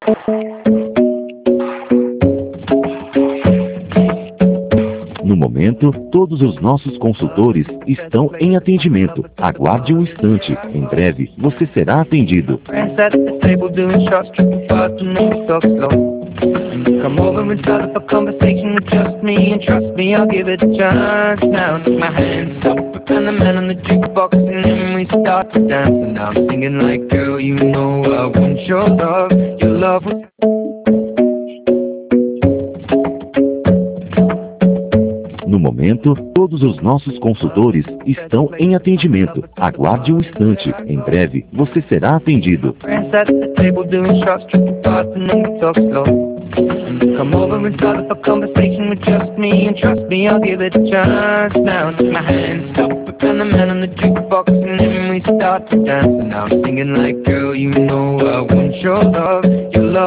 No momento, todos os nossos consultores estão em atendimento. Aguarde um instante. Em breve, você será atendido. Come over and start up a conversation with just me, and trust me, I'll give it a chance. Now take my hands up and the man on the jukebox, and then we start to dance. And now I'm singing like, girl, you know I want your love. Your love was... No momento, todos os nossos consultores estão em atendimento. Aguarde um instante. Em breve, você será atendido. Come over and start up a conversation with just me, and trust me, I'll give it a chance. Now take my hands up and the man on the jukebox, and then we start to dance. And now I'm singing like, girl, you know I want your love. Your love